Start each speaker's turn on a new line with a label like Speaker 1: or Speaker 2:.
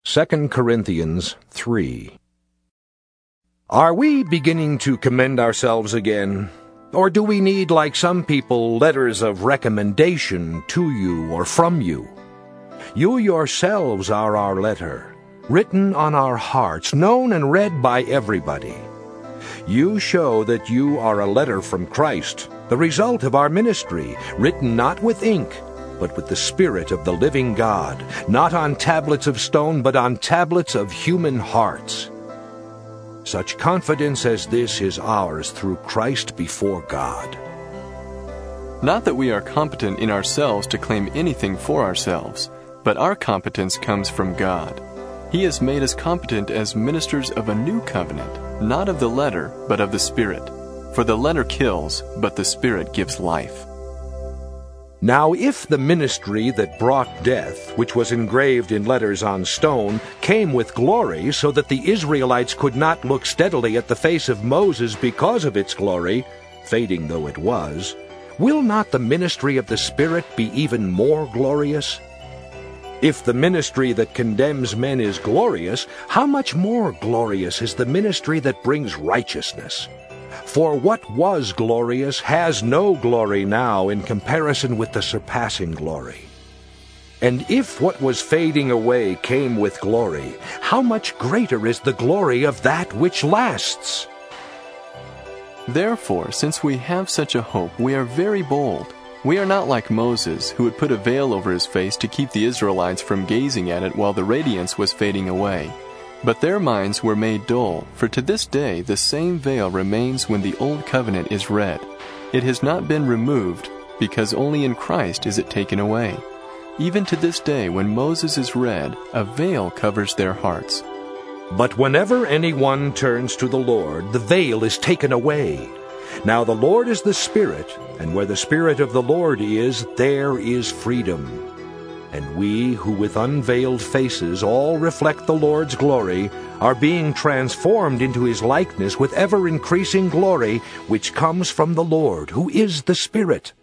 Speaker 1: 2 Corinthians 3. Are we beginning to commend ourselves again? Or do we need, like some people, letters of recommendation to you or from you? You yourselves are our letter, written on our hearts, known and read by everybody. You show that you are a letter from Christ, the result of our ministry, written not with ink, but with the Spirit of the living God, not on tablets of stone, but on tablets of human hearts. Such confidence as this is ours through Christ before God.
Speaker 2: Not that we are competent in ourselves to claim anything for ourselves, but our competence comes from God. He has made us competent as ministers of a new covenant, not of the letter, but of the Spirit. For the letter kills, but the Spirit gives life.
Speaker 1: Now if the ministry that brought death, which was engraved in letters on stone, came with glory, so that the Israelites could not look steadily at the face of Moses because of its glory, fading though it was, will not the ministry of the Spirit be even more glorious? If the ministry that condemns men is glorious, how much more glorious is the ministry that brings righteousness? For what was glorious has no glory now in comparison with the surpassing glory. And if what was fading away came with glory, how much greater is the glory of that which lasts?
Speaker 2: Therefore, since we have such a hope, we are very bold. We are not like Moses, who had put a veil over his face to keep the Israelites from gazing at it while the radiance was fading away. But their minds were made dull, for to this day the same veil remains when the Old Covenant is read. It has not been removed, because only in Christ is it taken away. Even to this day when Moses is read, a veil covers their hearts.
Speaker 1: But whenever anyone turns to the Lord, the veil is taken away. Now the Lord is the Spirit, and where the Spirit of the Lord is, there is freedom. And we, who with unveiled faces all reflect the Lord's glory, are being transformed into His likeness with ever-increasing glory, which comes from the Lord, who is the Spirit.